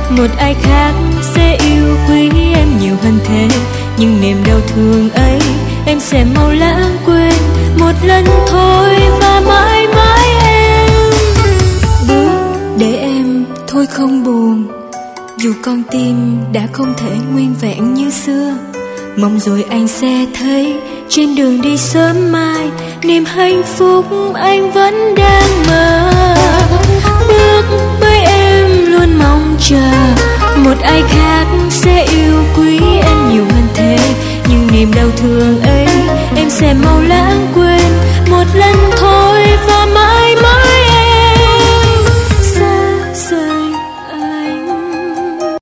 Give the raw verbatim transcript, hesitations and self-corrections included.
một ai khác sẽ yêu quý em nhiều hơn thế. Nhưng niềm đau thương ấy em sẽ mau lãng quên một lần thôi và mãi mãi em. Bước để em thôi không buồn, dù con tim đã không thể nguyên vẹn như xưa. Mong rồi anh sẽ thấy trên đường đi sớm mai, niềm hạnh phúc anh vẫn đang mơ. Bước với em luôn mong chờ một ai khác sẽ yêu quý em nhiều hơn thế. Nhưng niềm đau thương